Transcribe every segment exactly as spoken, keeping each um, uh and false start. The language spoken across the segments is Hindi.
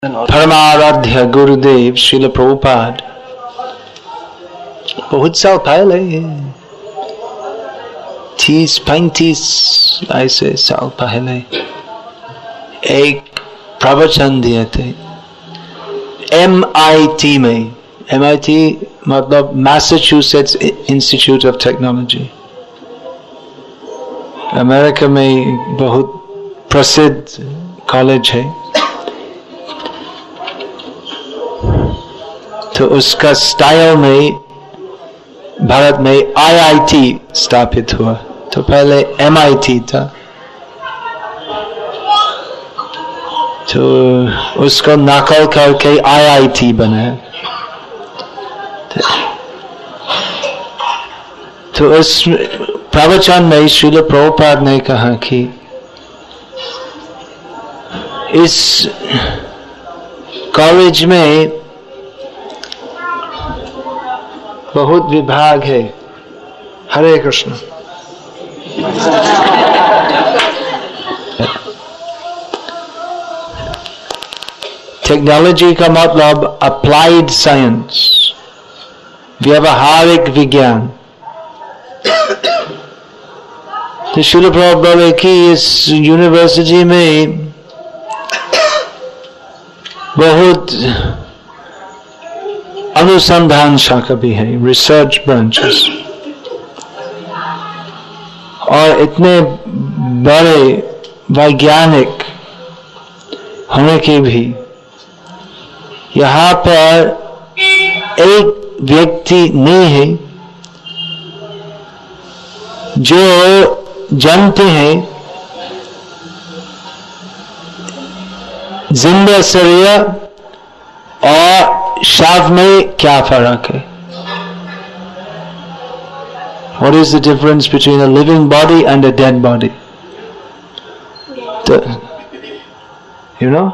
परमाराध्य गुरुदेव श्रील प्रभुपाद बहुत साल पहले, तीस पैंतीस ऐसे साल पहले एक प्रवचन दिए थे एम आई टी में। एम आई टी मतलब Massachusetts Institute of Technology, America में बहुत प्रसिद्ध कॉलेज है। तो उसका स्टाइल में भारत में आई आई टी स्थापित हुआ। तो पहले एम आई टी था, तो उसको नकल करके आई आई टी बना। तो उस प्रवचन में श्रील प्रभुपाद ने कहा कि इस कॉलेज में बहुत विभाग है। हरे कृष्ण। टेक्नोलॉजी का मतलब अप्लाइड साइंस, व्यवहारिक विज्ञान। तो श्रील प्रभुपाद बोले कि इस यूनिवर्सिटी में बहुत अनुसंधान शाखा भी है, रिसर्च ब्रांचेस, और इतने बड़े वैज्ञानिक होने के भी यहाँ पर एक व्यक्ति नहीं है जो जानते हैं जिंदा शरीर और शव में क्या फर्क है। What is the difference between a living body and a dead body? तो you know,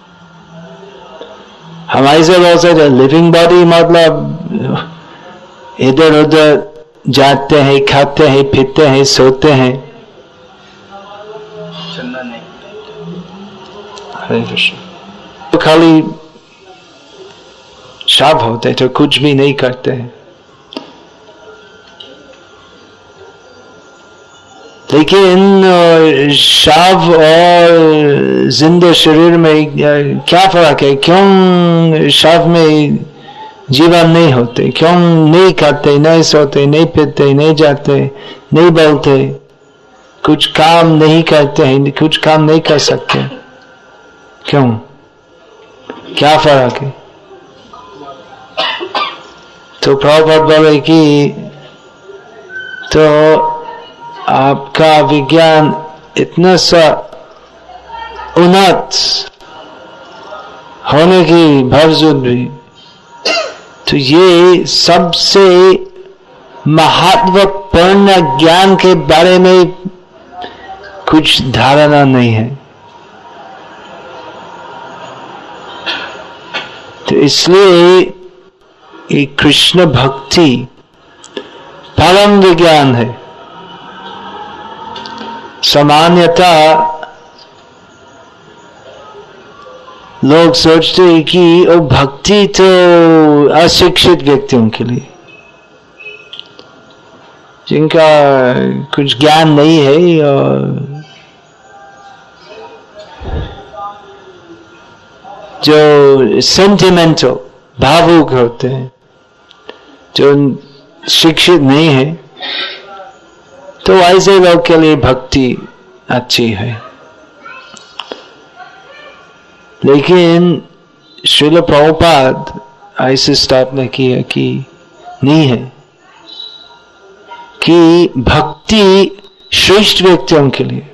हम ऐसे बोल सकते लिविंग बॉडी मतलब इधर उधर जाते हैं, खाते हैं, पीते हैं, सोते हैं। हरे कृष्ण। तो खाली शव होते तो कुछ भी नहीं करते हैं। लेकिन शव और जिंदा शरीर में क्या फर्क है? क्यों शव में जीवन नहीं होते? क्यों नहीं खाते, नहीं सोते, नहीं पीते, नहीं जाते, नहीं बोलते, कुछ काम नहीं करते हैं, कुछ काम नहीं कर सकते? क्यों? क्या फर्क है? तो प्रभुपाद बोले कि तो आपका विज्ञान इतना सा उन्नत होने की बावजूद भी तो ये सबसे महत्वपूर्ण ज्ञान के बारे में कुछ धारणा नहीं है। तो इसलिए ये कृष्ण भक्ति परम विज्ञान है। सामान्यतः लोग सोचते हैं कि वो भक्ति तो अशिक्षित व्यक्तियों के लिए, जिनका कुछ ज्ञान नहीं है और जो सेंटिमेंटल भावुक होते हैं, जो शिक्षित नहीं है, तो ऐसे लोग के लिए भक्ति अच्छी है। लेकिन श्रील प्रभुपाद ऐसे स्थापना किया कि नहीं है कि भक्ति श्रेष्ठ व्यक्तियों के लिए।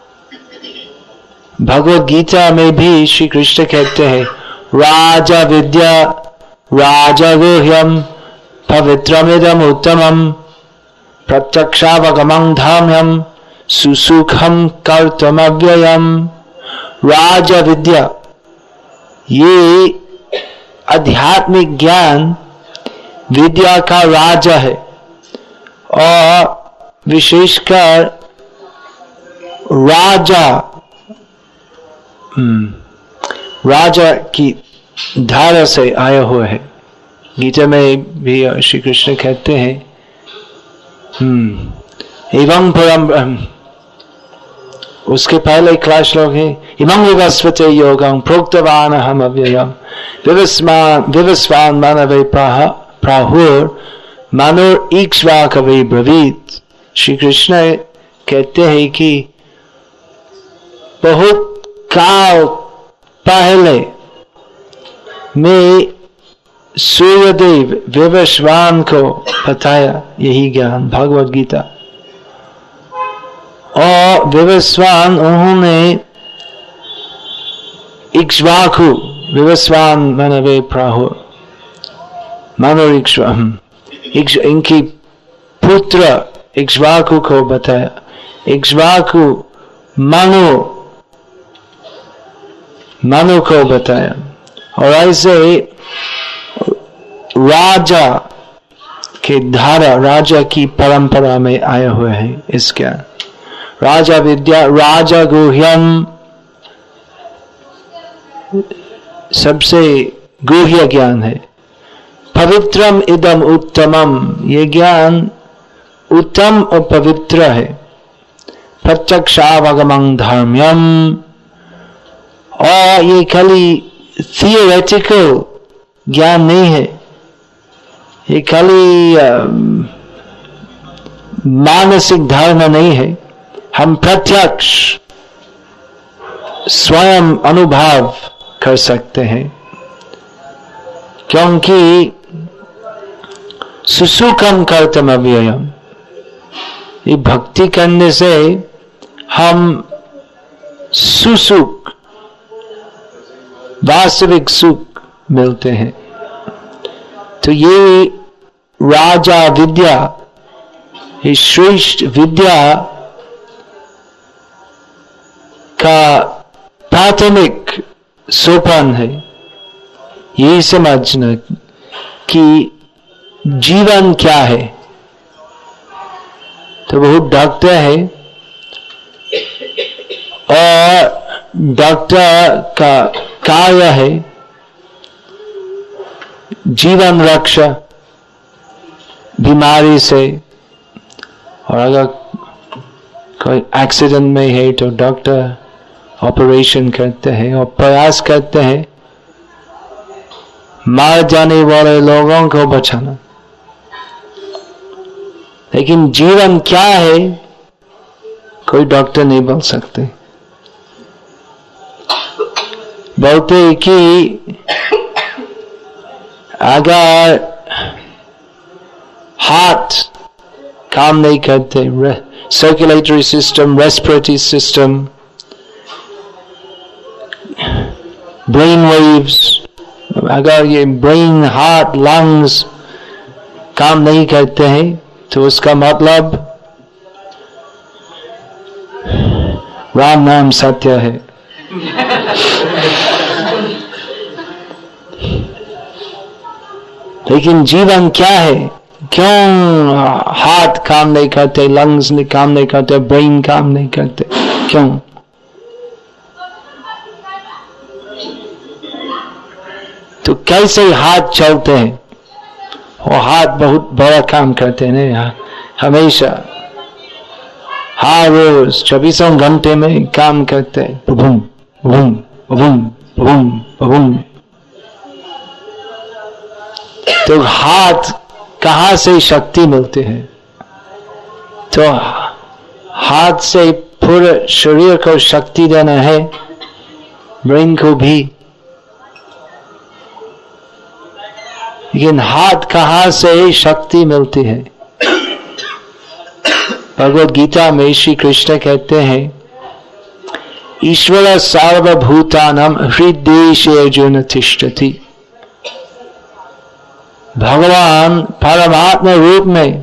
भगवद गीता में भी श्री कृष्ण कहते हैं राजा विद्या राजा गुह्यम पवित्रमिदम उत्तमम प्रत्यक्षावगमं धाम्यम सुसुखम कर्तव्ययम। राजा विद्या ये आध्यात्मिक ज्ञान विद्या का राजा है, और विशेषकर राजा राजा की धारा से आया हुआ है। गीता में भी श्री कृष्ण कहते हैं हम्म एवं परम, उसके पहले क्लास लोग हैं इमं विवस्वते योगं प्रोक्तवान हम अव्ययम विवस्वान विवस्वान मानवे प्राह प्राहुर मानुर ईक्ष्वा कवि ब्रवीत। श्री कृष्ण कहते हैं कि बहुत काल पहले मैं सूर्यदेव विवस्वान को बताया यही ज्ञान भगवद गीता, और विवस्वान उन्होंने इक्ष्वाकु विवस्वान मानवे प्राहु मानो इक्ष्वा इनकी पुत्र इक्ष्वाकु को बताया। इक्ष्वाकु मनु मनु को बताया, और ऐसे राजा के धारा राजा की परंपरा में आया हुआ है इसका राजा विद्या राजा गुह्यम सबसे गुह्य ज्ञान है। पवित्रम इदम उत्तमम, ये ज्ञान उत्तम और पवित्र है। प्रत्यक्षावगमं धर्म्यम, और ये खाली थियोरेटिकल ज्ञान नहीं है, ये खाली मानसिक धारणा नहीं है, हम प्रत्यक्ष स्वयं अनुभव कर सकते हैं। क्योंकि सुसुखम कर्तम अव्ययम, ये भक्ति करने से हम सुसुख वास्तविक सुख मिलते हैं। तो ये राजा विद्या, ये श्रेष्ठ विद्या का प्राथमिक सोपान है। ये समझना कि जीवन क्या है। तो बहुत डॉक्टर है, और डॉक्टर का कार्य है जीवन रक्षा बीमारी से, और अगर कोई एक्सीडेंट में है तो डॉक्टर ऑपरेशन करते हैं और प्रयास करते हैं मार जाने वाले लोगों को बचाना। लेकिन जीवन क्या है कोई डॉक्टर नहीं बोल सकते। बोलते कि अगर हार्ट काम नहीं करते, circulatory system, respiratory system, brain waves, अगर ये ब्रेन, हार्ट, लंग्स काम नहीं करते हैं तो उसका मतलब राम नाम सत्य है। लेकिन जीवन क्या है? क्यों हार्ट काम नहीं करते, लंग्स नहीं काम नहीं करते, ब्रेन काम नहीं करते? क्यों? तो कैसे हाथ चलते हैं? वो हाथ बहुत बड़ा काम करते हैं ना, हमेशा हर रोज चौबीसों घंटे में काम करते हैं। बुम बुम बुम बुम बुम। तो हाथ कहाँ से शक्ति मिलती है? तो हाथ से पूरे शरीर को शक्ति देना है, ब्रेन को भी। लेकिन हाथ कहाँ से शक्ति मिलती है? भगवद गीता में श्री कृष्ण कहते हैं, ईश्वर सर्वभूतानां हृद्देशे अर्जुन तिष्ठति। भगवान परमात्मा रूप में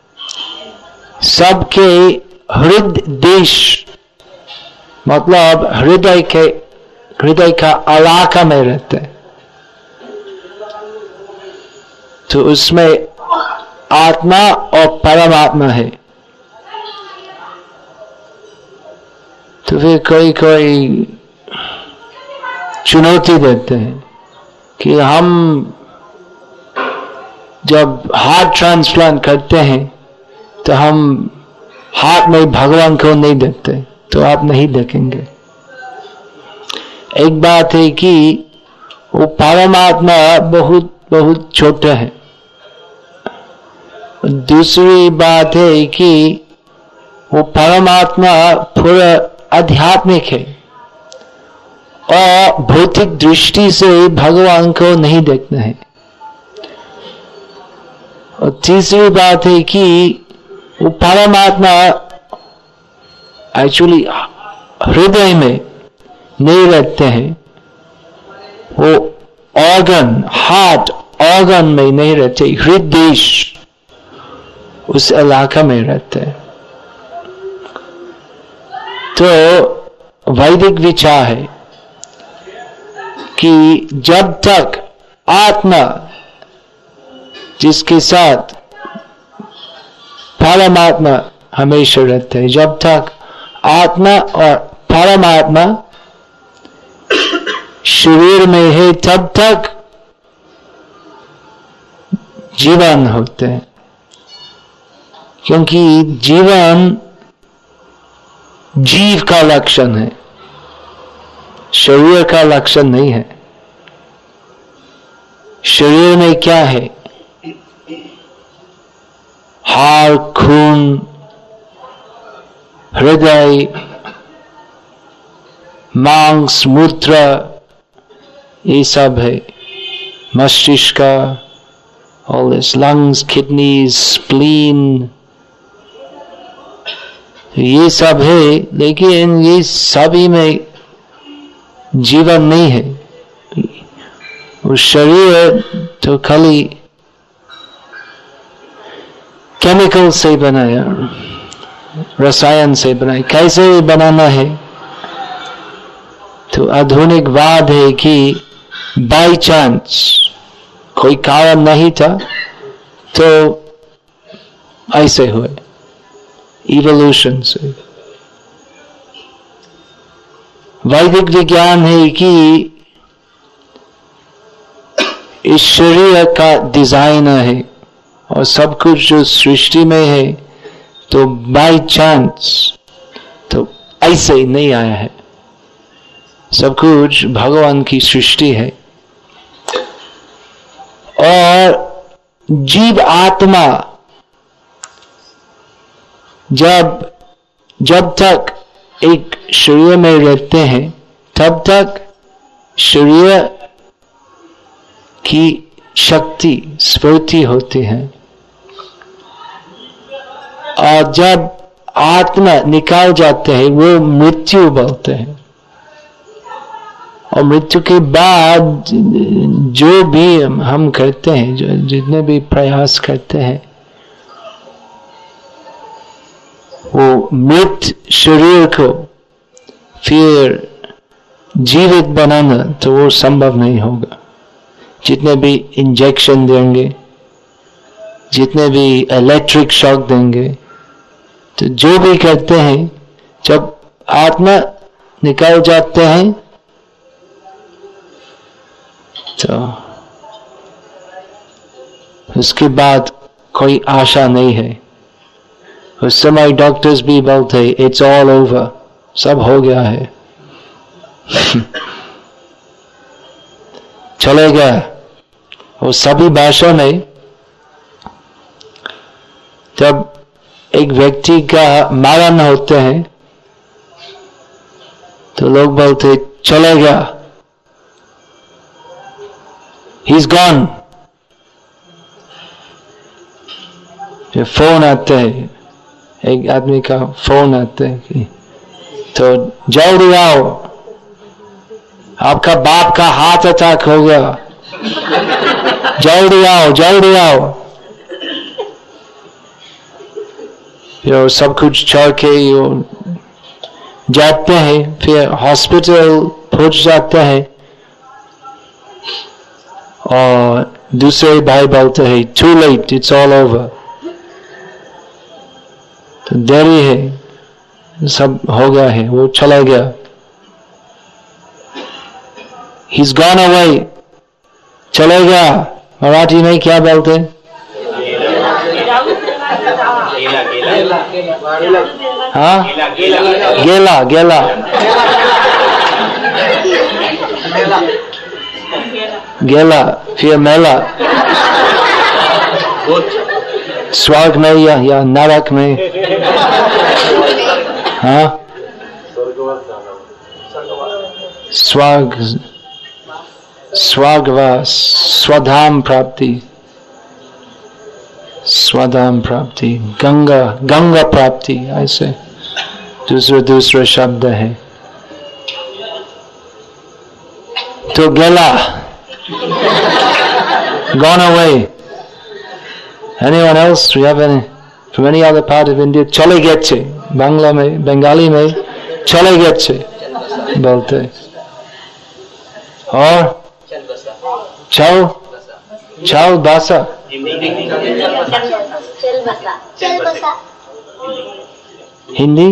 सबके हृदय देश, मतलब हृदय के हृदय का इलाका में रहते हैं। तो उसमें आत्मा और परमात्मा है। तो फिर कोई कोई चुनौती देते हैं कि हम जब हार्ट ट्रांसप्लांट करते हैं तो हम हार्ट में भगवान को नहीं देखते, तो आप नहीं देखेंगे। एक बात है कि वो परमात्मा बहुत बहुत छोटा है। दूसरी बात है कि वो परमात्मा पूरा आध्यात्मिक है और भौतिक दृष्टि से भगवान को नहीं देखना है। और तीसरी बात है कि वो परमात्मा एक्चुअली हृदय में नहीं रहते हैं, वो ऑर्गन, हार्ट ऑर्गन में नहीं रहते, हृदय उस इलाका में रहते हैं। तो वैदिक विचार है कि जब तक आत्मा जिसके साथ परमात्मा हमेशा रहते हैं, जब तक आत्मा और परमात्मा शरीर में है तब तक जीवन होते हैं, क्योंकि जीवन जीव का लक्षण है, शरीर का लक्षण नहीं है। शरीर में क्या है? हाड़, खून, हृदय, मांस, मूत्र, ये सब है। मस्तिष्क, all this, lungs, kidneys, spleen, ये सब है, लेकिन ये सभी में जीवन नहीं है। वो शरीर तो खाली केमिकल से बनाया, रसायन से बनाया। कैसे बनाना है? तो आधुनिकवाद है कि बाय चांस, कोई कारण नहीं था तो ऐसे हुए, इवोल्यूशन से। वैदिक विज्ञान है कि इस शरीर का डिजाइन है और सब कुछ जो सृष्टि में है तो बाय चांस तो ऐसे ही नहीं आया है, सब कुछ भगवान की सृष्टि है। और जीव आत्मा जब जब तक एक शरीर में रहते हैं तब तक शरीर की शक्ति, स्फूर्ति होती है, और जब आत्मा निकाल जाते हैं वो मृत्यु बोलते हैं। और मृत्यु के बाद जो भी हम करते हैं, जो जितने भी प्रयास करते हैं, वो मृत शरीर को फिर जीवित बनाना तो वो संभव नहीं होगा। जितने भी इंजेक्शन देंगे, जितने भी इलेक्ट्रिक शॉक देंगे, तो जो भी करते हैं, जब आत्मा निकल जाते हैं तो उसके बाद कोई आशा नहीं है। उस समय डॉक्टर्स भी बोलते इट्स ऑल ओवर, सब हो गया है, चलेगा। वो सभी भाषा में जब एक व्यक्ति का मरण होते हैं तो लोग बोलते चलेगा, he's gone। फिर फोन आते हैं, एक आदमी का फोन आते है कि तो जल्दी आओ, आपका बाप का हार्ट अटैक हो गया, जल्दी आओ जल्दी आओ। फिर सब कुछ छोड़ के जाते हैं, फिर हॉस्पिटल पहुंच जाते हैं और दूसरे भाई बोलते हैं too late, it's all over. तो देरी है, सब हो गया है, वो चला गया। he's gone away, चले गया। मराठी में क्या बोलते? हाँ, गेला गेला। गेला फिर मेला। स्वर्ग में या, या नरक में? हाँ, स्वर्ग, स्वर्गवास, स्वधाम प्राप्ति, स्वधाम प्राप्ति, गंगा गंगा प्राप्ति, ऐसे दूसरे दूसरे शब्द है। तो गेला, gone away. Anyone else? Do you have any from any other part of India? चले गेचे, बांग्ला में, बंगाली में चले गेचे बोलते। और चल चल बासा, हिंदी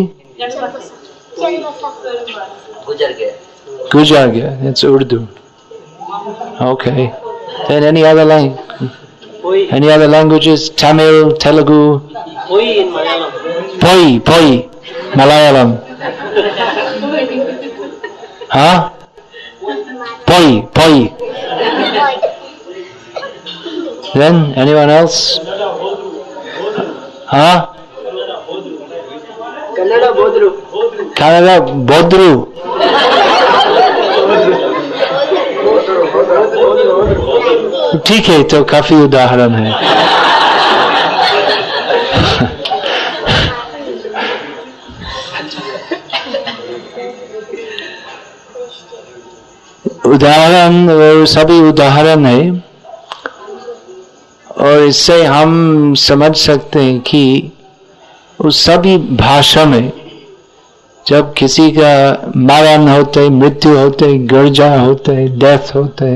गुजर गया, गुजर गया। It's Urdu. Okay. Then any other language? Any other languages? Tamil, Telugu. Poi in Malayalam. Poi, poi, Malayalam. Huh? Poi, poi. Then anyone else? Huh? Kannada Bodru. Kannada Bodru. ठीक है, तो काफी उदाहरण है। उदाहरण, वो सभी उदाहरण है, और इससे हम समझ सकते हैं कि उस सभी भाषा में जब किसी का मरण होते, मृत्यु होते, गर्जा होते, डेथ होते,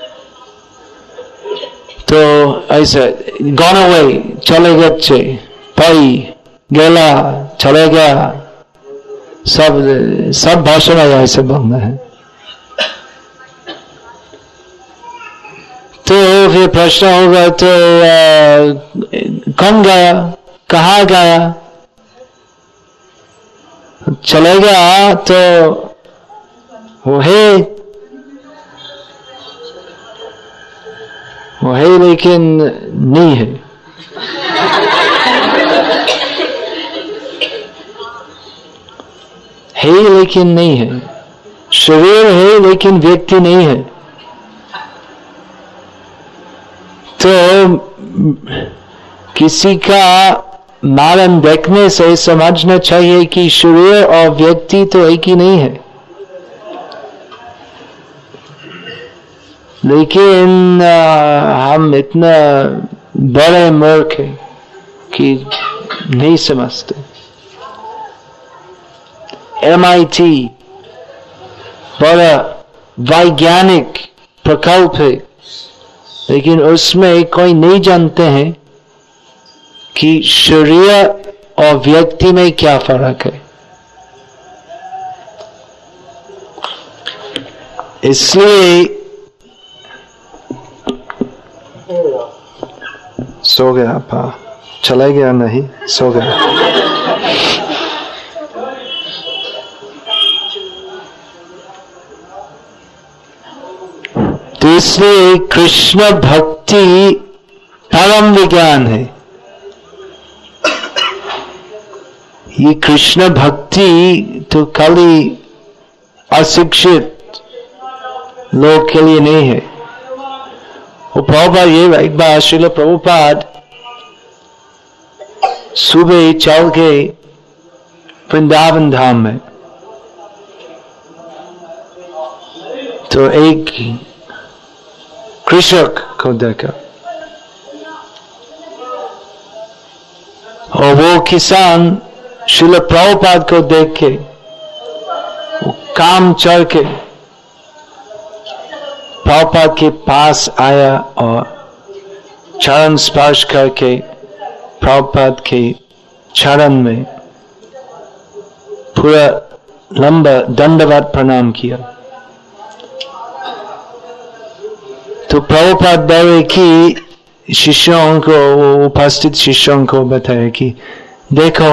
तो ऐसे gone away, चले गए, पई गेला, चले गया, सब सब भाषा में ऐसे बोलना है। तो फिर प्रश्न होगा, तो आ, कौन गया, कहाँ गया? चले गया तो वो है, वो है लेकिन नहीं है। है लेकिन नहीं है। शरीर है लेकिन व्यक्ति नहीं है। तो किसी का मरण देखने से समझना चाहिए कि शरीर और व्यक्ति तो एक ही नहीं है, लेकिन आ, हम इतना बड़े मूर्ख हैं कि नहीं समझते। एम आई टी बड़ा वैज्ञानिक प्रकल्प है, लेकिन उसमें कोई नहीं जानते हैं कि शरीर और व्यक्ति में क्या फर्क है। इसलिए सो गया पा, चला गया नहीं, सो गया। तो इसलिए कृष्ण भक्ति परम विज्ञान है। ये कृष्ण भक्ति तो खाली अशिक्षित लोग के लिए नहीं है। वो प्रभुपाद, ये एक बार श्रील प्रभुपाद सुबह चल के वृंदावन धाम में, तो एक कृषक को देखा, और वो किसान श्रील प्रभुपाद को देख के वो काम चढ़ के प्रभुपाद के पास आया और चरण स्पर्श करके प्रभुपाद के चरण में पूरा लंबा दंडवत प्रणाम किया। तो प्रभुपाद बोले कि शिष्यों को, उपस्थित शिष्यों को बताया कि देखो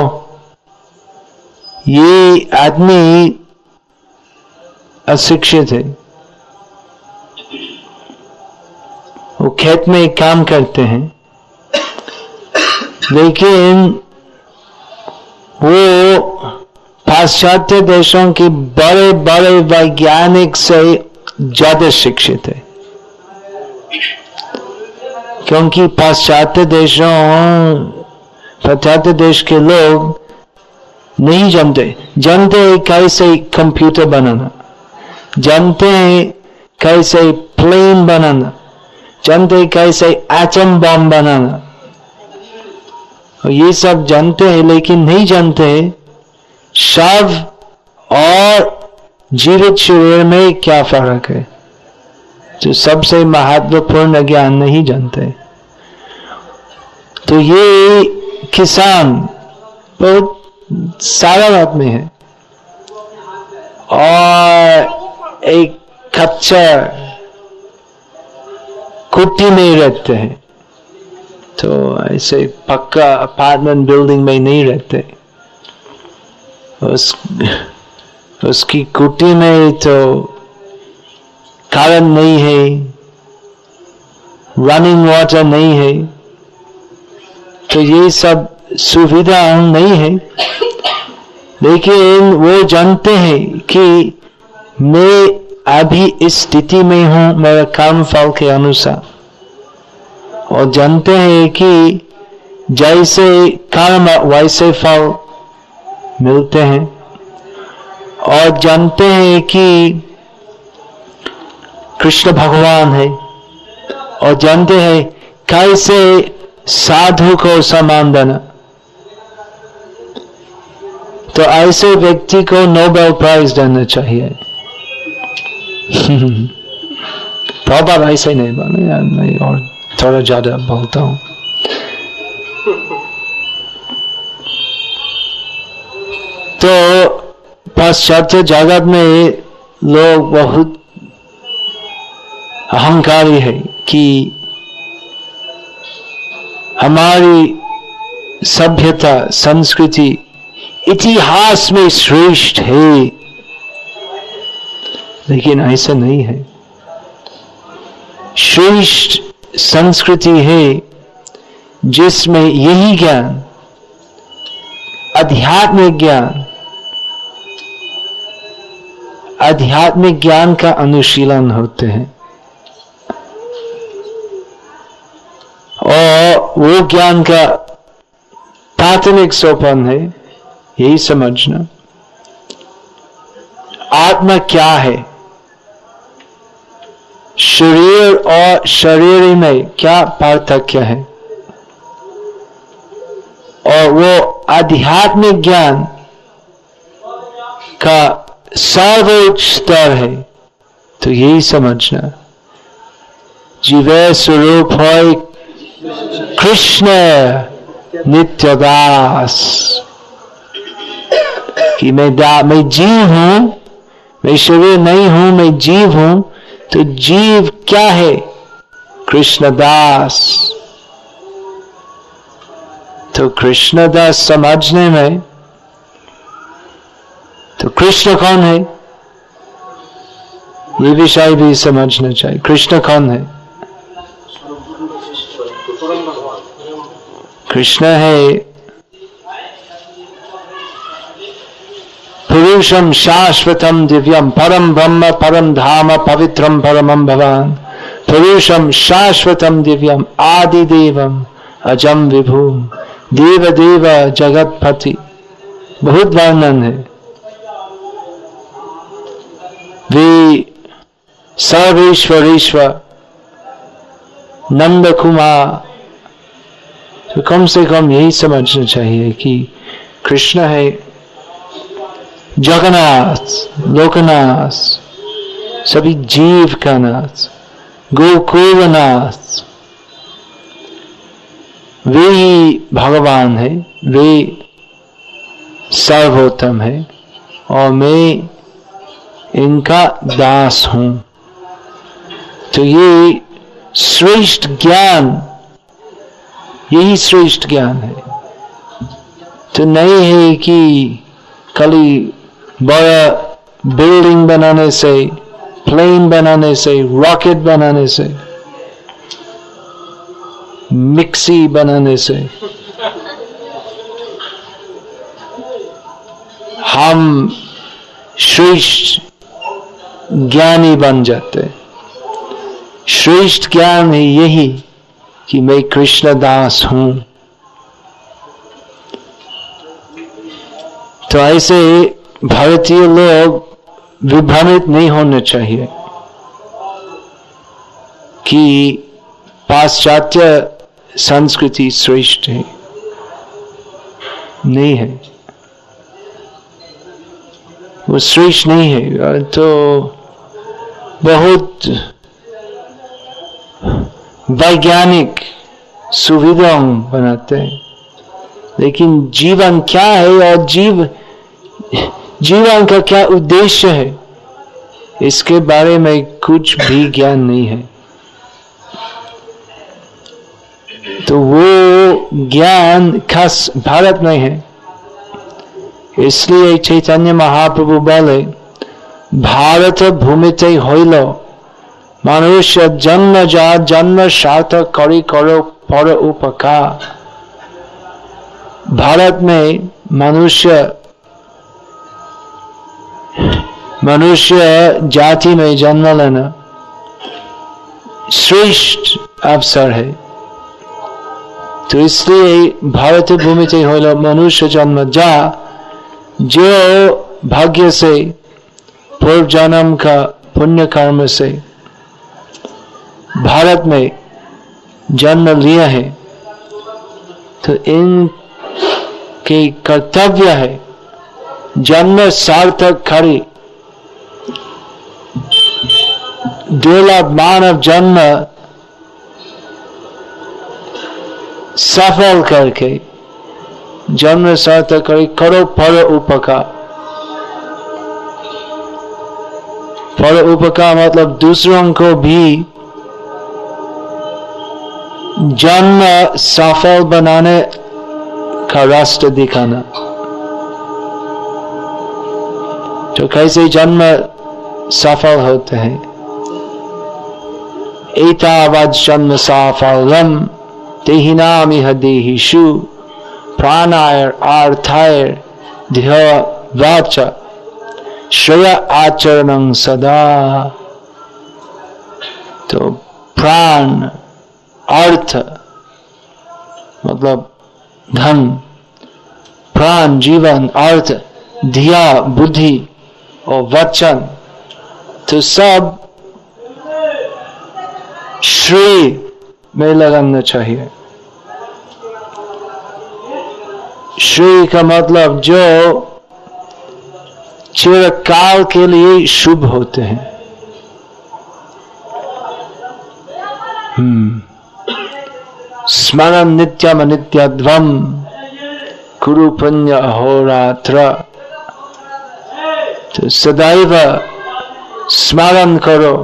ये आदमी अशिक्षित है, वो खेत में काम करते हैं, लेकिन वो पाश्चात्य देशों के बड़े बड़े वैज्ञानिक से ज्यादा शिक्षित है, क्योंकि पाश्चात्य देशों पाश्चात्य देश के लोग नहीं जानते जानते हैं कैसे कंप्यूटर बनाना, जानते हैं कैसे प्लेन बनाना, जानते हैं कैसे एटम बम बनाना, और ये सब जानते हैं, लेकिन नहीं जानते शव और जीवित शरीर में क्या फर्क है। जो सबसे महत्वपूर्ण ज्ञान नहीं जानते। तो ये किसान बहुत सारा आदमी है और एक कच्चा कुटी में रहते हैं, तो ऐसे पक्का अपार्टमेंट बिल्डिंग में नहीं रहते। उस उसकी कुटी में तो कारण नहीं है, रनिंग वाटर नहीं है, तो ये सब सुविधा नहीं है, लेकिन वो जानते हैं कि मैं अभी इस स्थिति में हूं मेरा कर्म फल के अनुसार, और जानते हैं कि जैसे कर्म वैसे फल मिलते हैं, और जानते हैं कि कृष्ण भगवान है, और जानते हैं कैसे साधु को सम्मान देना। तो ऐसे व्यक्ति को नोबेल प्राइज देना चाहिए। प्रभुपाद ऐसे नहीं बने यार, मैं और थोड़ा ज्यादा बोलता हूं। तो पाश्चात्य जगत में लोग बहुत अहंकारी है कि हमारी सभ्यता संस्कृति इतिहास में श्रेष्ठ है, लेकिन ऐसा नहीं है। श्रेष्ठ संस्कृति है जिसमें यही ज्ञान, आध्यात्मिक ज्ञान, आध्यात्मिक ज्ञान का अनुशीलन होते हैं, और वो ज्ञान का प्राथमिक सोपान है यही समझना आत्मा क्या है, शरीर और शरीर में क्या पार्थक्य है, और वो आध्यात्मिक ज्ञान का सर्वोच्च स्तर है। तो यही समझना जीवे स्वरूप है कृष्ण नित्यदास, कि मैं दा मैं जीव हूं, मैं शरीर नहीं हूं, मैं जीव हूं। तो जीव क्या है? कृष्णदास। तो कृष्णदास समझने में तो कृष्ण कौन है ये विषय भी समझना चाहिए। कृष्ण कौन है? कृष्ण है पुरुषम शाश्वतम दिव्यम परम ब्रह्म परम धाम पवित्रम परमं भवान। पुरुषम शाश्वतम दिव्यम आदि देवम अजम विभुम देव देव जगतपति। बहुत वर्णन है। वे सर्वेश्वरेश्वर नंद कुमार। तो कम से कम यही समझना चाहिए कि कृष्ण है जगन्नाथ, लोकनाथ, सभी जीव का नाथ, गोकुलनाथ। वे ही भगवान है, वे सर्वोत्तम है, और मैं इनका दास हूं। तो ये श्रेष्ठ ज्ञान, यही श्रेष्ठ ज्ञान है। तो नहीं है कि खाली बड़ा बिल्डिंग बनाने से, प्लेन बनाने से, रॉकेट बनाने से, मिक्सी बनाने से हम श्रेष्ठ ज्ञानी बन जाते। श्रेष्ठ ज्ञान है यही कि मैं कृष्ण दास हूं। तो ऐसे भारतीय लोग विभ्रमित नहीं होने चाहिए कि पाश्चात्य संस्कृति श्रेष्ठ है, नहीं है, वो श्रेष्ठ नहीं है। तो बहुत वैज्ञानिक सुविधा बनाते हैं, लेकिन जीवन क्या है और जीव जीवन का क्या उद्देश्य है, इसके बारे में कुछ भी ज्ञान नहीं है। तो वो ज्ञान खास भारत में है। इसलिए चैतन्य महाप्रभु बोले, भारत भूमिते होइल मनुष्य जन्म जा जन्म सार्थक करी करो पर उपकार। भारत में मनुष्य मनुष्य जाति में जन्म लेना श्रेष्ठ अवसर है। तो इसलिए भारत भूमि से होइल मनुष्य जन्म जा, जो भाग्य से पूर्व जन्म का पुण्य कर्म से भारत में जन्म लिया है, तो इनके कर्तव्य है जन्म सार्थक करी। दुर्लभ मानव जन्म सफल करके जन्म सार्थक करी, करो पर उपकार। पर उपकार मतलब दूसरों को भी जन्म सफल बनाने का रास्ता दिखाना। तो कैसे जन्म सफल होते हैं? एतावत् जन्म साफल्यम देहिनामिह देहिषु प्राणाय अर्थाय ध्येय वाच श्रेय आचरणं सदा। तो प्राण, अर्थ मतलब धन, प्राण जीवन, अर्थ धिया बुद्धि और वचन, तो सब श्रेय में लगाना चाहिए। श्रेय का मतलब जो चिरकाल के लिए शुभ होते हैं। हम्म स्मरण नित्यम नित्यध्वम कुरु पुण्य अहोरात्र। तो सदैव स्मरण करो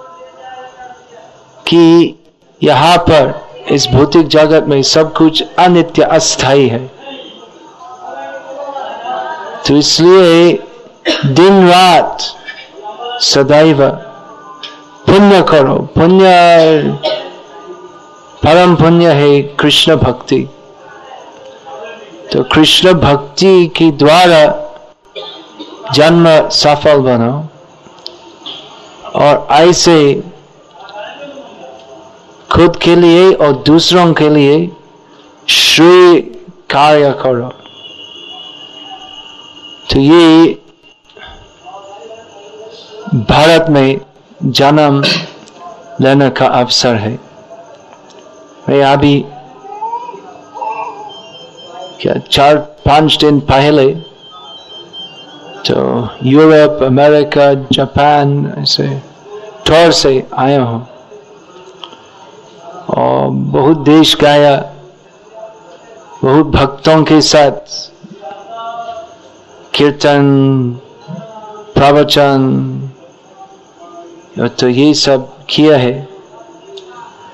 कि यहाँ पर इस भौतिक जगत में सब कुछ अनित्य अस्थायी है। तो इसलिए दिन रात सदैव पुण्य करो। पुण्य परम पुण्य है कृष्ण भक्ति। तो कृष्ण भक्ति के द्वारा जन्म सफल बनो और ऐसे खुद के लिए और दूसरों के लिए श्रेय कार्य करो। तो ये भारत में जन्म लेने का अवसर है। मैं अभी क्या चार पांच दिन पहले तो यूरोप, अमेरिका, जापान ऐसे टूर से आया हूँ और बहुत देश गया, बहुत भक्तों के साथ कीर्तन, प्रवचन तो ये सब किया है।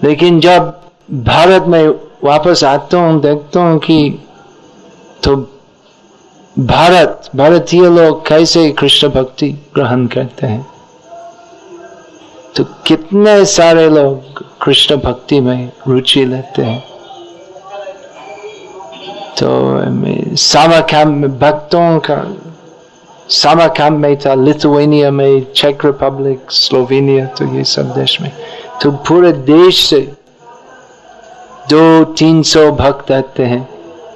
लेकिन जब भारत में वापस आता हूं देखता हूं कि तो भारत भारतीय लोग कैसे कृष्ण भक्ति ग्रहण करते हैं। तो कितने सारे लोग कृष्ण भक्ति में रुचि लेते हैं। तो सामा कैंप में भक्तों का सामा कैंप में था, लिथुआनिया में, चेक रिपब्लिक, स्लोवेनिया, तो ये सब देश में तो पूरे देश से दो तीन सौ भक्त आते हैं।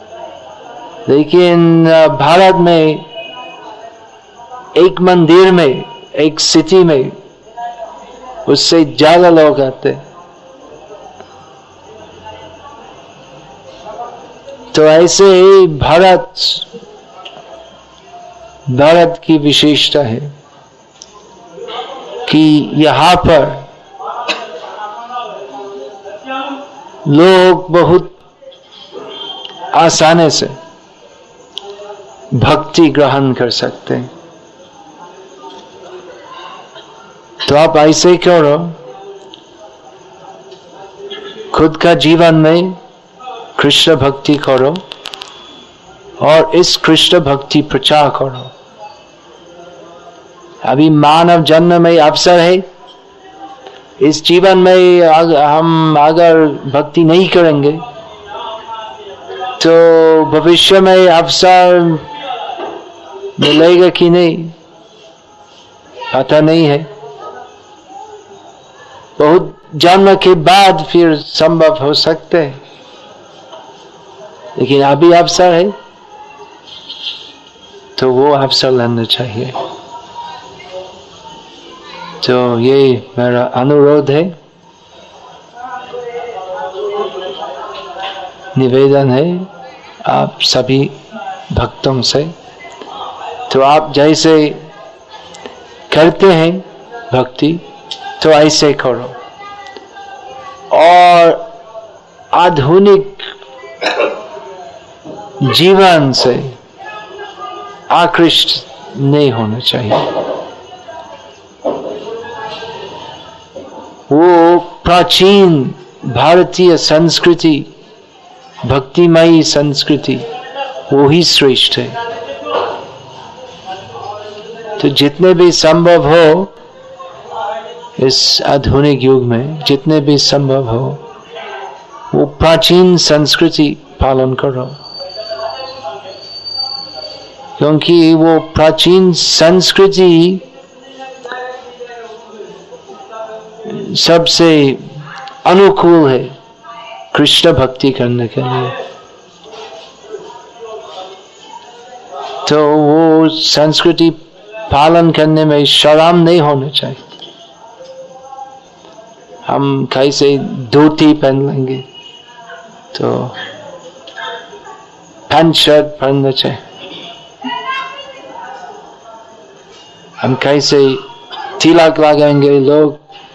लेकिन भारत में एक मंदिर में, एक सिटी में उससे ज्यादा लोग आते। तो ऐसे ही भारत भारत की विशेषता है कि यहाँ पर लोग बहुत आसानी से भक्ति ग्रहण कर सकते हैं। तो आप ऐसे करो, खुद का जीवन में कृष्ण भक्ति करो और इस कृष्ण भक्ति प्रचार करो। अभी मानव जन्म में अवसर है, इस जीवन में हम अगर भक्ति नहीं करेंगे तो भविष्य में अवसर मिलेगा कि नहीं पता नहीं है। बहुत जन्म के बाद फिर संभव हो सकते हैं, लेकिन अभी अवसर है तो वो अवसर लेना चाहिए। तो ये मेरा अनुरोध है, निवेदन है आप सभी भक्तों से। तो आप जैसे करते हैं भक्ति तो ऐसे करो और आधुनिक जीवन से आकृष्ट नहीं होना चाहिए। वो प्राचीन भारतीय संस्कृति, भक्तिमयी संस्कृति, वो ही श्रेष्ठ है। तो जितने भी संभव हो इस आधुनिक युग में, जितने भी संभव हो वो प्राचीन संस्कृति पालन करो, क्योंकि वो प्राचीन संस्कृति सबसे अनुकूल है कृष्ण भक्ति करने के लिए। तो वो संस्कृति पालन करने में शर्म नहीं होना चाहिए। हम कैसे धोती पहन लेंगे तो पैंट शर्ट पहनना चाहिए। हम कैसे तिलक लगाएंगे लोग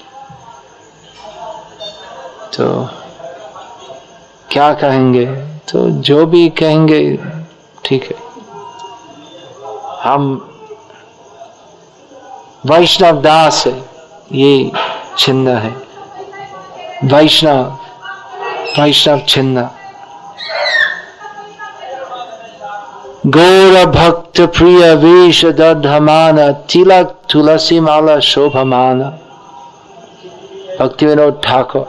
तो क्या कहेंगे, तो जो भी कहेंगे ठीक है। हम वैष्णव दास है, ये चिन्ह है, वैष्णव वैष्णव चिन्ह। गौर भक्त प्रिय वेश दधमान, तिलक तुलसी माला शोभमान। भक्ति विनोद ठाकुर,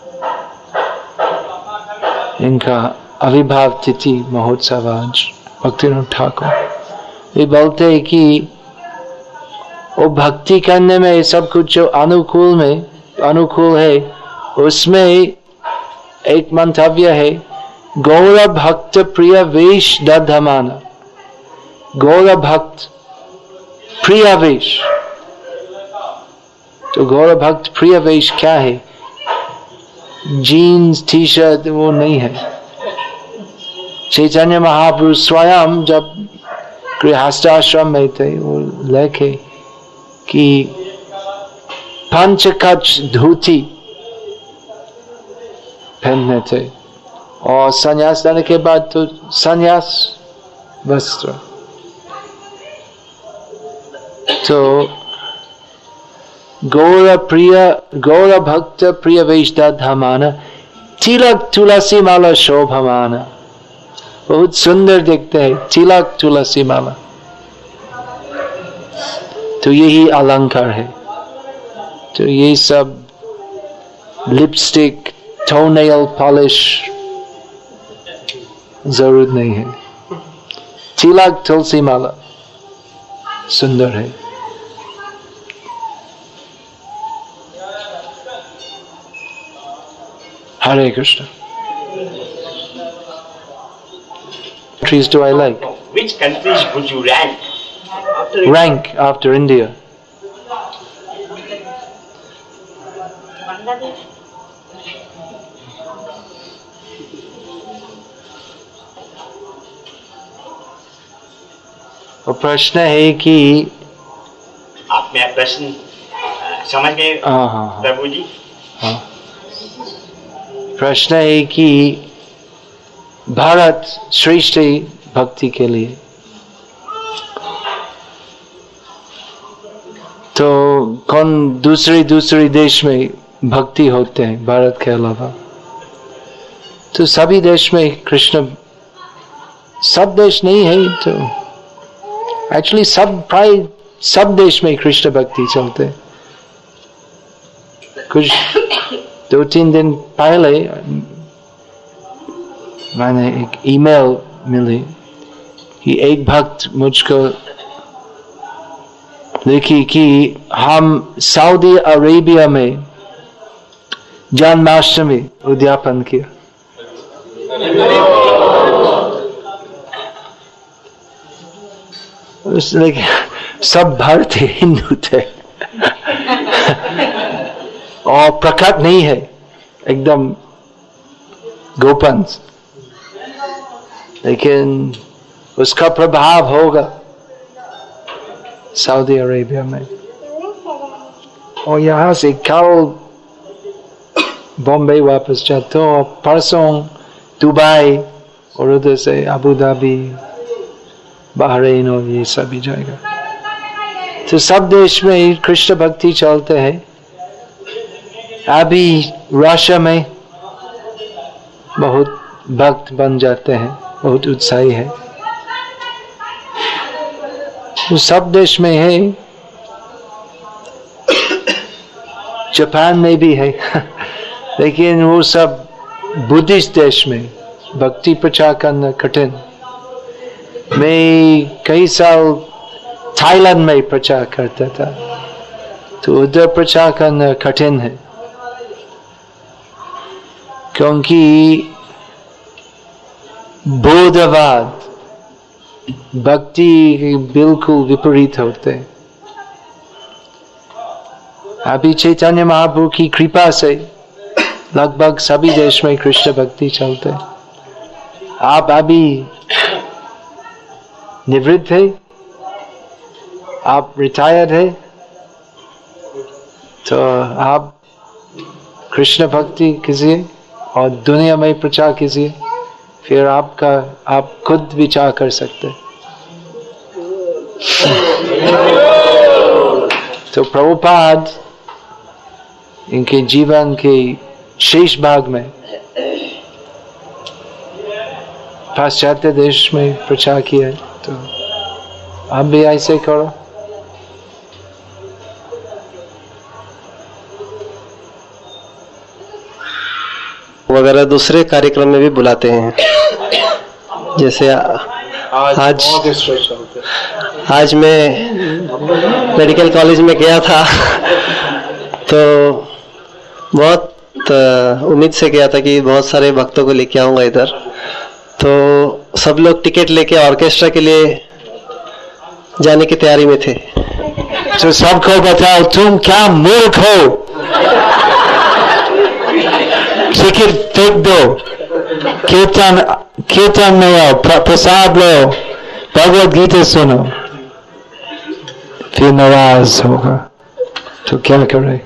इनका आविर्भाव तिथि महोत्सव आज। भक्ति विनोद ठाकुर ये बोलते हैं कि वो भक्ति करने में सब कुछ जो अनुकूल में अनुकूल है, उसमें एक मंतव्य है, गौर भक्त प्रिय वेश दधमान। गौर भक्त प्रिय वेश, तो गौर भक्त प्रिय वेश क्या है? जीन्स टी शर्ट वो नहीं है। चैतन्य महाप्रभु स्वयं जब गृहस्थाश्रम में थे वो लेखे कि पंचकच धोती पहनने थे और संन्यास लेने के बाद तो संन्यास वस्त्र। तो गौर प्रिय गौर भक्त प्रिय वैष्णव तिलक तुलसी माला शोभमान, बहुत सुंदर दिखते हैं तिलक तुलसी माला। तो यही अलंकार है। तो ये सब लिपस्टिक, टोनेल पॉलिश जरूरत नहीं है। तिलक तुलसी माला सुंदर है। Hare Krishna. Countries do I like? Which countries would you rank? After rank after India. Bangladesh. वो प्रश्न है कि आप मेरा प्रश्न समझ गए हाँ हाँ प्रभु जी? हाँ, प्रश्न है कि भारत श्रेष्ठ भक्ति के लिए, तो कौन दूसरे दूसरे देश में भक्ति होते हैं भारत के अलावा? तो सभी देश में कृष्ण, सब देश नहीं है तो एक्चुअली सब प्राय सब देश में कृष्ण भक्ति चलते। कुछ दो तीन दिन पहले मैंने एक ईमेल मिली कि एक भक्त मुझको लिखी कि हम सऊदी अरेबिया में जन्माष्टमी उद्यापन किया। उसने सब भारतीय हिंदू थे और प्रकट नहीं है, एकदम गोपंस, लेकिन उसका प्रभाव होगा सऊदी अरेबिया में। और यहाँ से कल बॉम्बे वापस जाते हो और परसों दुबई और उधर से अबू धाबी, बहरीन और ये सभी जाएगा। तो सब देश में कृष्ण भक्ति चलते हैं। अभी रशिया में बहुत भक्त बन जाते हैं, बहुत उत्साही है। तो सब देश में है, जापान में भी है लेकिन वो सब बुद्धिस्ट देश में भक्ति प्रचार करना कठिन। मैं कई साल थाईलैंड में प्रचार करता था, तो उधर प्रचार करना कठिन है क्योंकि बौद्धवाद भक्ति बिल्कुल विपरीत होते। अभी चैतन्य महाप्रभु की कृपा से लगभग सभी देश में कृष्ण भक्ति चलते। आप अभी निवृत्त है, आप रिटायर्ड है, तो आप कृष्ण भक्ति कीजिए और दुनिया में प्रचार कीजिए, फिर आपका आप खुद विचार कर सकते। तो प्रभुपाद इनके जीवन के शेष भाग में पाश्चात्य देश में प्रचार किया, तो आप भी ऐसे करो। वगैरह दूसरे कार्यक्रम में भी बुलाते हैं। जैसे आज आज मैं मेडिकल कॉलेज में गया था तो बहुत उम्मीद से गया था कि बहुत सारे भक्तों को लेके आऊंगा इधर। तो सब लोग टिकट लेके ऑर्केस्ट्रा के लिए जाने की तैयारी में थे। तो सबको बताओ तुम क्या मूर्ख हो, टिकट फेंक दो, कीर्तन कीर्तन में आओ, प्रसाद लो, भगवत गीता सुनो, फिर नाराज होगा तो क्या करे।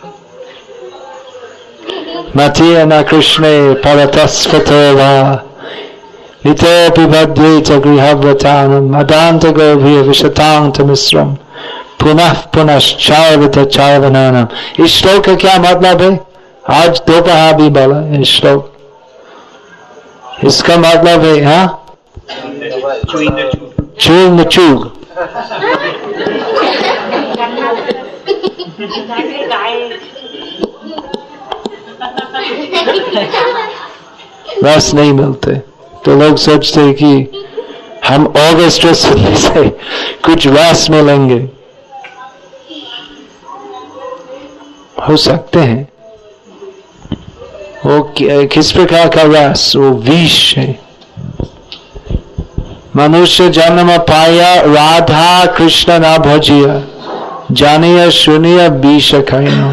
मतिया न कृष्णे परतस्फतो वा नितोऽपि बध्ये च गृहव्रतानं मदान्त गौभीर विशतान्त मिश्रम पुनः पुनः चार्वत चार्वनानम। इस श्लोक का क्या मतलब है? आज दोपहर भी बोला इस श्लोक। इसका मतलब है हाँ चूर न चूर। रस नहीं मिलते तो लोग सोचते हैं कि हम ऑर्केस्ट्रा सुनने से कुछ रस मिलेंगे। हो सकते हैं। वो किस प्रकार का रस? वो विष है। मनुष्य जन्म पाया राधा कृष्ण ना भजिया, जानिया सुनिया विष खाइनो।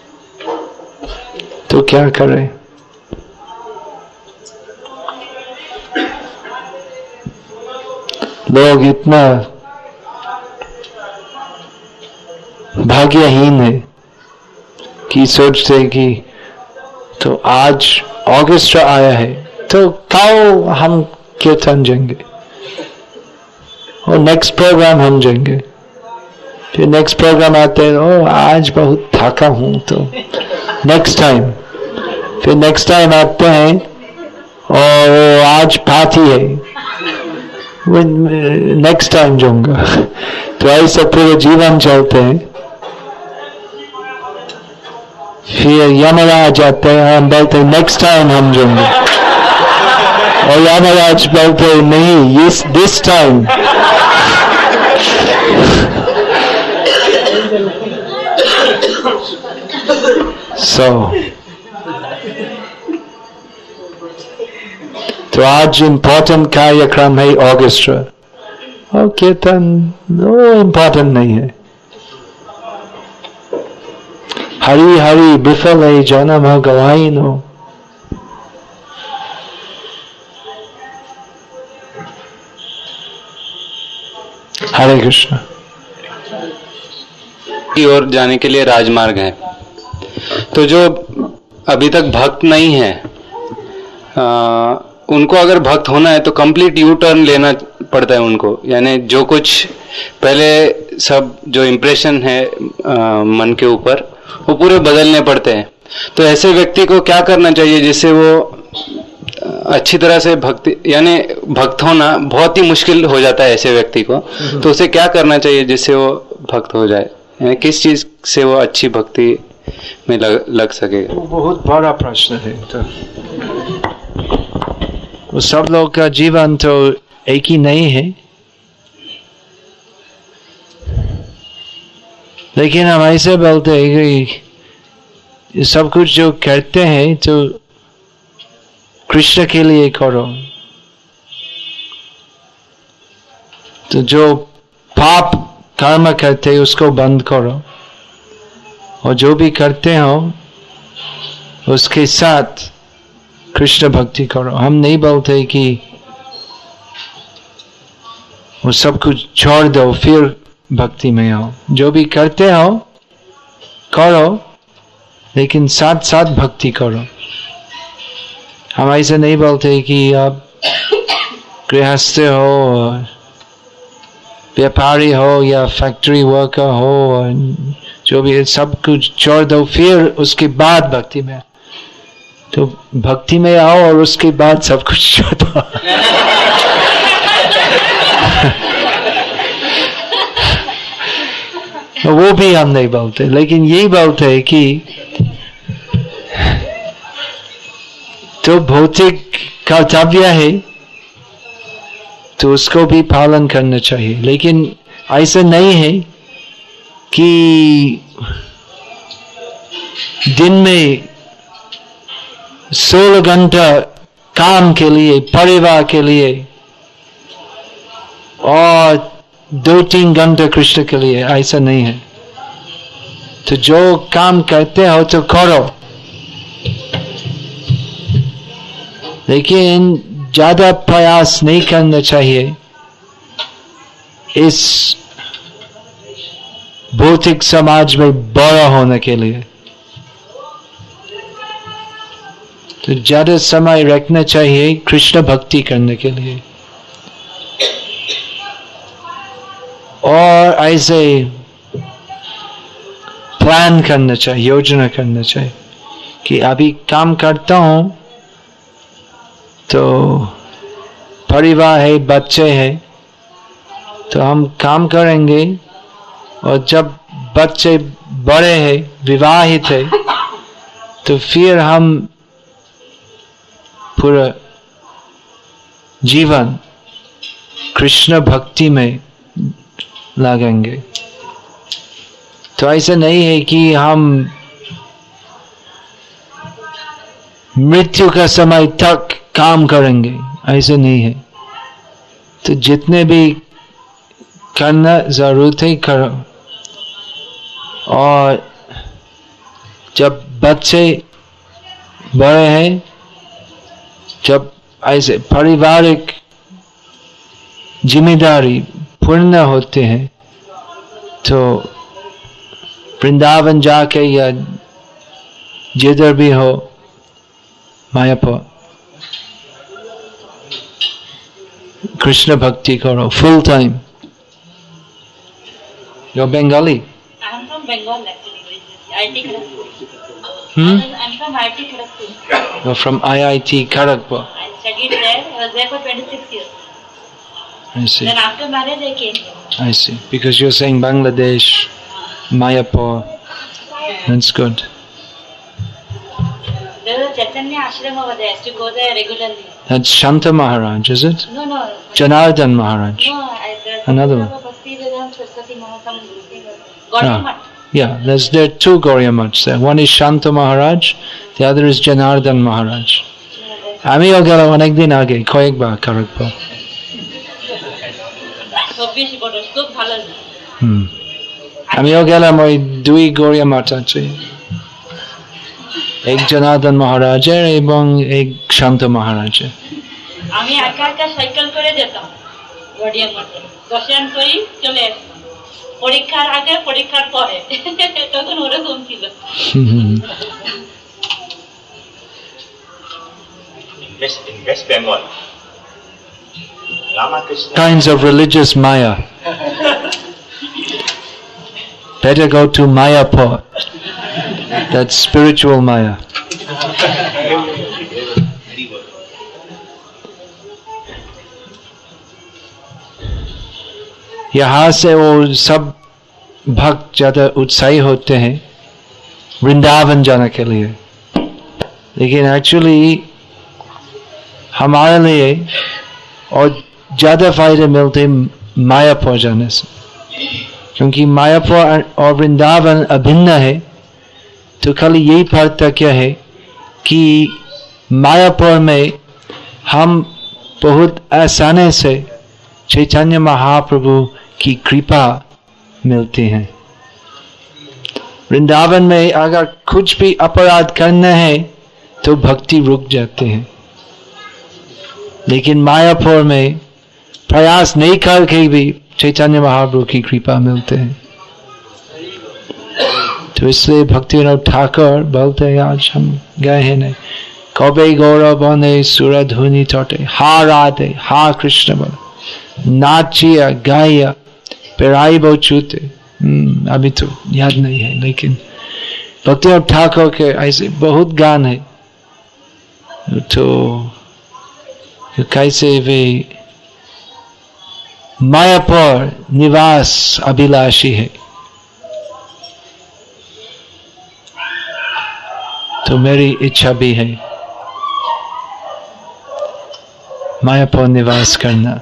तो क्या करें? लोग इतना भाग्यहीन है कि सोचते हैं कि तो आज ऑर्केस्ट्रा आया है तो कल हम कीर्तन जाएंगे और नेक्स्ट प्रोग्राम हम जाएंगे। फिर नेक्स्ट प्रोग्राम आते हैं, ओ आज बहुत थका हूं तो नेक्स्ट टाइम। फिर नेक्स्ट टाइम आते हैं और आज पार्टी है, नेक्स्ट टाइम जाऊंगा। तो ऐसे पूरे जीवन चलते हैं। फिर यमराज आते हैं, हम बोलते हैं नेक्स्ट टाइम हम जाएंगे और यमराज बोलते हैं नहीं इस दिस टाइम। सो तो आज इम्पोर्टेंट कार्यक्रम है ऑर्केस्ट्रा और कीर्तन वो इम्पोर्टेंट नहीं है। हरी हरी विफल है जन्म गवाई नो। हरे कृष्ण। की ओर जाने के लिए राजमार्ग है। तो जो अभी तक भक्त नहीं है आ, उनको अगर भक्त होना है तो कंप्लीट यू टर्न लेना पड़ता है उनको। यानी जो कुछ पहले सब जो इम्प्रेशन है आ, मन के ऊपर वो पूरे बदलने पड़ते हैं। तो ऐसे व्यक्ति को क्या करना चाहिए जिससे वो अच्छी तरह से भक्ति, यानी भक्त होना बहुत ही मुश्किल हो जाता है ऐसे व्यक्ति को। तो उसे क्या करना चाहिए जिससे वो भक्त हो जाए? यानी किस चीज से वो अच्छी भक्ति में लग, लग सके? वो बहुत बड़ा प्रश्न है। तो वो सब लोग का जीवन तो एक ही नहीं है, लेकिन हम ऐसे बोलते हैं कि सब कुछ जो करते हैं तो कृष्ण के लिए करो। तो जो पाप कर्म करते उसको बंद करो और जो भी करते हो उसके साथ कृष्ण भक्ति करो। हम नहीं बोलते कि वो सब कुछ छोड़ दो फिर भक्ति में आओ। जो भी करते हो करो लेकिन साथ साथ भक्ति करो। हम ऐसे नहीं बोलते कि आप गृहस्थ हो, व्यापारी हो या फैक्ट्री वर्कर हो, जो भी सब कुछ छोड़ दो फिर उसके बाद भक्ति में। तो भक्ति में आओ और उसके बाद सब कुछ छोड़ दो। वो भी हम नहीं बोलते, लेकिन यही बोलते हैं कि तो भौतिक कर्तव्य है तो उसको भी पालन करना चाहिए। लेकिन ऐसा नहीं है कि दिन में सोलह घंटा काम के लिए, परिवार के लिए और दो तीन घंटे कृष्ण के लिए, ऐसा नहीं है। तो जो काम करते हो तो करो, लेकिन ज्यादा प्रयास नहीं करना चाहिए इस भौतिक समाज में बड़ा होने के लिए। तो ज्यादा समय रखना चाहिए कृष्ण भक्ति करने के लिए। और ऐसे प्लान करना चाहिए, योजना करना चाहिए कि अभी काम करता हूं तो परिवार है, बच्चे हैं, तो हम काम करेंगे, और जब बच्चे बड़े हैं, विवाहित है, तो फिर हम पूरा जीवन कृष्ण भक्ति में लगेंगे। तो ऐसा नहीं है कि हम मृत्यु का समय तक काम करेंगे, ऐसा नहीं है। तो जितने भी करना जरूरत है करो, और जब बच्चे बड़े हैं, जब ऐसे पारिवारिक जिम्मेदारी पूर्ण होते हैं, तो वृंदावन जाके या जिधर भी हो मायापुर कृष्ण भक्ति करो full time. You're Bengali? I'm from Bengal actually. I I T Kharagpur. Hmm? I'm from I I T Kharagpur. You're from I I T Kharagpur. I studied there. I was there for twenty-six years. I see. Then after marriage I came here. I see. Because you're saying Bangladesh, Mayapur. That's good. There was a Chaitanya ashram over there. I used to go there regularly. That's Shanta Maharaj, is it? No, no. Janardhan Maharaj. No, I, there's Another one. Bhakti Vedanta Saraswati Mahasam Gauri Ah. Math. Yeah, there's there are two Gauriya Maths there. One is Shanta Maharaj, the other is Janardhan Maharaj. আমিও গেলাম অনেকদিন আগে, কয়েকবার খড়গপুর। চব্বিশ বছর খুব ভালো। হুম, আমিও গেলাম, ওই দুই গৌরিয়া মঠ আছে, এক জনার্দন মহারাজের এবং এক শান্ত মহারাজের। আমি একা একা সাইকেল করে যেতাম গড়িয়া মঠে, দর্শন করি চলে আসতাম। পরীক্ষার আগে পরীক্ষার পরে তখন ওরকম ছিল। In West, in West Bengal, Ramakrishna. Kinds of religious Maya. Better go to Mayapur. That's spiritual Maya. यहाँ से वो सब भक्त ज्यादा उत्साही होते हैं वृंदावन जाने के लिए, लेकिन एक्चुअली हमारे लिए और ज्यादा फायदे मिलते मायापुर जाने से, क्योंकि मायापुर और वृंदावन अभिन्न है। तो खाली यही पार्थक्य है कि मायापुर में हम बहुत आसानी से चैतन्य महाप्रभु की कृपा मिलती है। वृंदावन में अगर कुछ भी अपराध करना है तो भक्ति रुक जाते हैं, लेकिन मायापुर में प्रयास नहीं करके भी चैतन्य महाप्रभु की कृपा मिलते हैं। तो इसलिए भक्तिविनोद ठाकुर बोलते हैं, आज हम गए हैं नहीं, कबे गौरव बने सुरधुनि तटे, हा राधे हा कृष्ण बोले, नाचिया गाया पेराई बहुचूते। अभी तो याद नहीं है, लेकिन भक्तिविनोद ठाकुर के ऐसे बहुत गान है। तो कैसे वे मायापुर निवास अभिलाषी है, तो मेरी इच्छा भी है मायापुर निवास करना।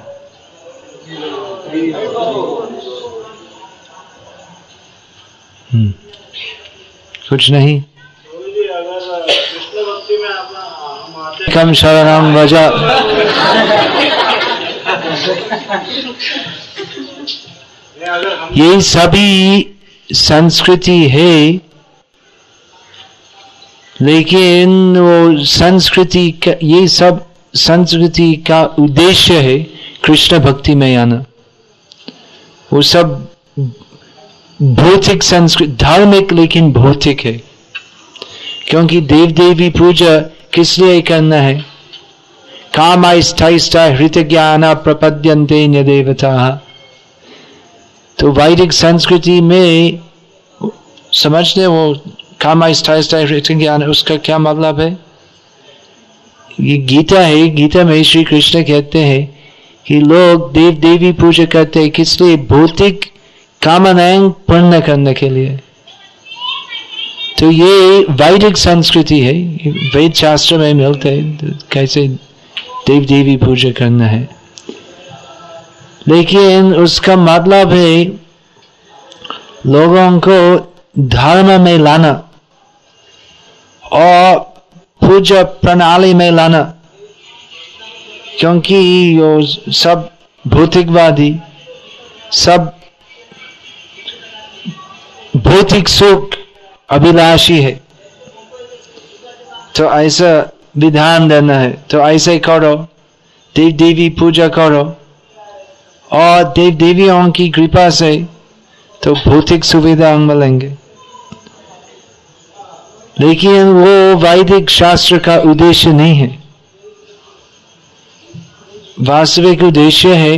हम्म, कुछ नहीं। कम शरणम वजा। ये सभी संस्कृति है, लेकिन वो संस्कृति का, ये सब संस्कृति का उद्देश्य है कृष्ण भक्ति में आना। वो सब भौतिक संस्कृति, धार्मिक लेकिन भौतिक है, क्योंकि देव देवी पूजा किस लिए करना है? कामाइष्टाइष्टा हृतज्ञान प्रपद्यन्ते न्यदेवताः। तो वैदिक संस्कृति में समझते वो काम स्थायी स्थायी ज्ञान, उसका क्या मतलब है? ये गीता है, गीता में श्री कृष्ण कहते हैं कि लोग देव देवी पूजा करते हैं, किस लिए? भौतिक कामनाएं पूर्ण करने के लिए। तो ये वैदिक संस्कृति है, वेद शास्त्र में मिलते है कैसे देव देवी पूजा करना है। लेकिन उसका मतलब है लोगों को धर्म में लाना और पूजा प्रणाली में लाना, क्योंकि यो सब भौतिकवादी, सब भौतिक सुख अभिलाषी है। तो ऐसा विधान देना है, तो ऐसे करो, देव देवी पूजा करो, और देव देवियों की कृपा से तो भौतिक सुविधा मिलेंगे। लेकिन वो वैदिक शास्त्र का उद्देश्य नहीं है। वास्तविक उद्देश्य है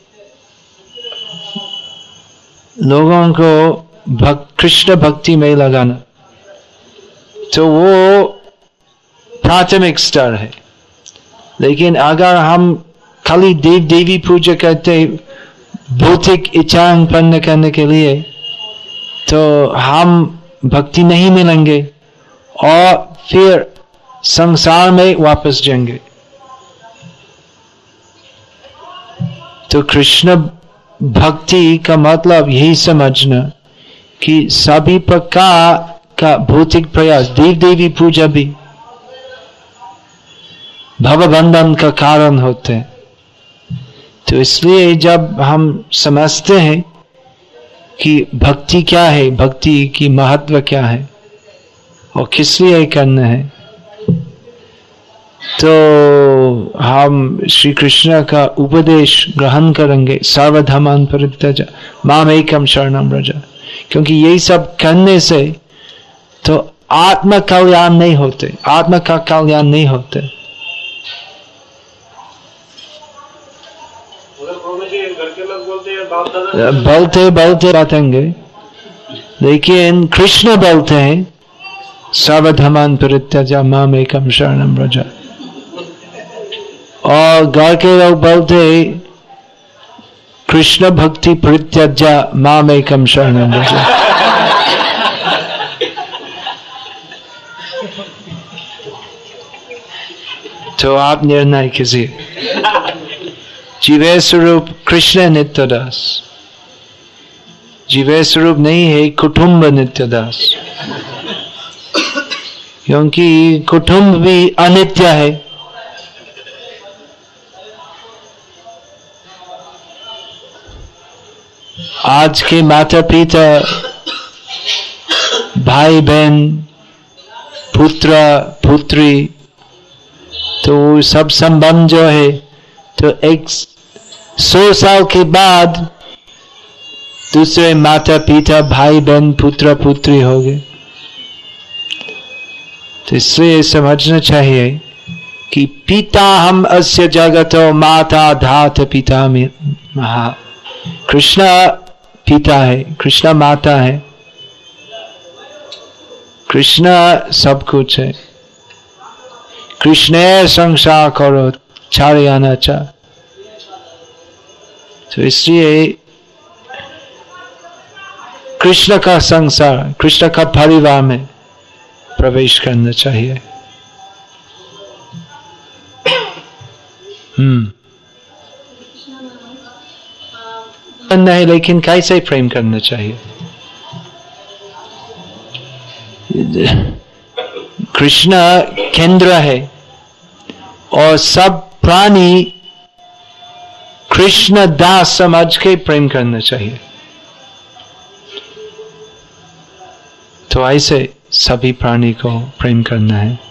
लोगों को भक्त कृष्ण भक्ति में लगाना। तो वो प्राथमिक स्तर है। लेकिन अगर हम खाली देव देवी पूजा करते भौतिक इच्छाएं पूर्ण करने के लिए, तो हम भक्ति नहीं मिलेंगे और फिर संसार में वापस जाएंगे। तो कृष्ण भक्ति का मतलब यही समझना कि सभी प्रकार का भौतिक प्रयास, देव देवी पूजा भी भवबंधन का कारण होते हैं। तो इसलिए जब हम समझते हैं कि भक्ति क्या है, भक्ति की महत्व क्या है और किस लिए करना है, तो हम श्री कृष्ण का उपदेश ग्रहण करेंगे, सर्वधर्मान् परित्यज्य माम एकम शरणं व्रज। क्योंकि यही सब करने से तो आत्म कल्याण नहीं होते, आत्मा का कल्याण नहीं होते। बोलते बोलते बताएंगे, लेकिन कृष्ण बोलते हैं सर्वधर्मान् परित्यज्य माम एकम शरणं व्रज। और घर के लोग बोलते कृष्ण भक्ति परित्यज्य माम एकम शरणं व्रज। तो आप निर्णय कीजिए। जीवे स्वरूप कृष्ण नित्यदास, जीवे स्वरूप नहीं है कुटुंब नित्यदास, क्योंकि कुटुंब भी अनित्य है। आज के माता पिता, भाई बहन, पुत्र पुत्री, तो सब संबंध जो है तो एक सौ साल के बाद दूसरे माता पिता, भाई बहन, पुत्र पुत्री हो गए। तो इसलिए समझना चाहिए कि पिता हम अस्य जगतो माता धात पिता में महा। कृष्ण पिता है, कृष्ण माता है, कृष्ण सब कुछ है। कृष्ण संसार करो छाड़ियाना चाह। तो इसलिए कृष्ण का संसार, कृष्ण का परिवार में प्रवेश करना चाहिए। हम्म नहीं, लेकिन कैसे प्रेम करना चाहिए? कृष्ण केंद्र है और सब प्राणी कृष्ण दास समझ के प्रेम करना चाहिए। तो ऐसे सभी प्राणी को प्रेम करना है।